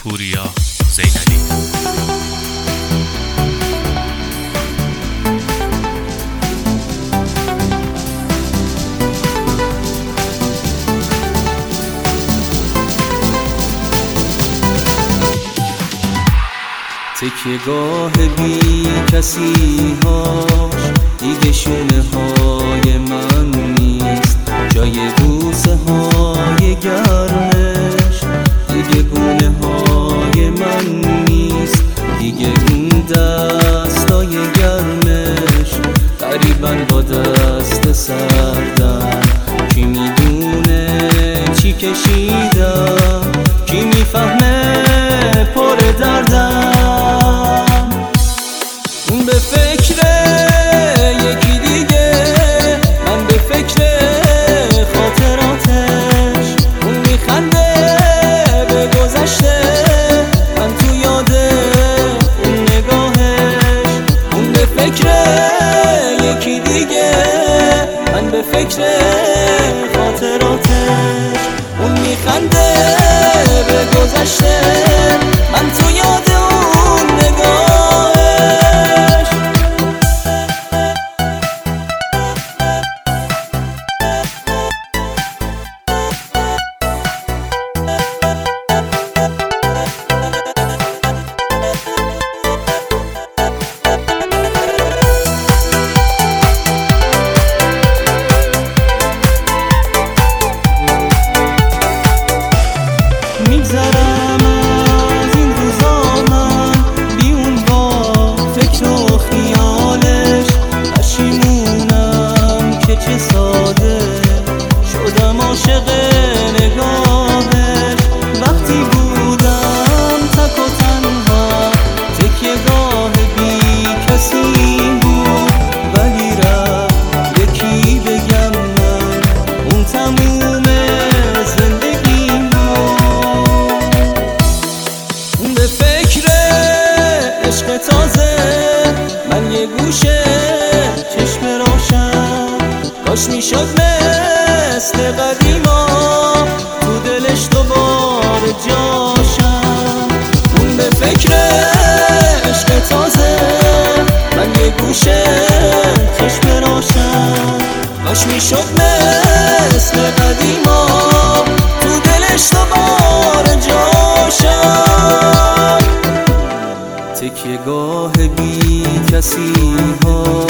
پوریا زینالی. تکیه‌گاه بی کسی هاش دیگه شونه های من نیست، جای بوسه های گرمش دیگه گونه های من نیست، دیگه اون دستای گرمش قریباً با دست سردم. کی میدونه چی کشیدم، کی میفهمه پر دردم. اون به فکر یکی دیگه، من به فکر خاطراتش. اون میخنده به گذشته، من تو یاد اون نگاهش. اون به فکر یکی دیگه، من به فکر خاطراتش. اون میخنده به گذشته، من تو یاد اون نگاهش. میگذرم از این روزا من بی اون با فکر و خیالش. پشیمونم که چه ساده شدم عاشق نگاهش. وقتی بودم تک و تنها، تکیه‌گاه بی کسی بود، ولی رفت یکی بگم من اون تموم زندگیم بود. به فکر عشق تازه، من یه گوشه چشم روشن. کاش میشد مثل قدیما تو دلش دوباره جاشم. اون به فکر عشق تازه، من یه گوشه چشم روشن. کاش میشد مثل قدیما تو دلش دوباره جاشم. تکیه‌گاه بی کسی ها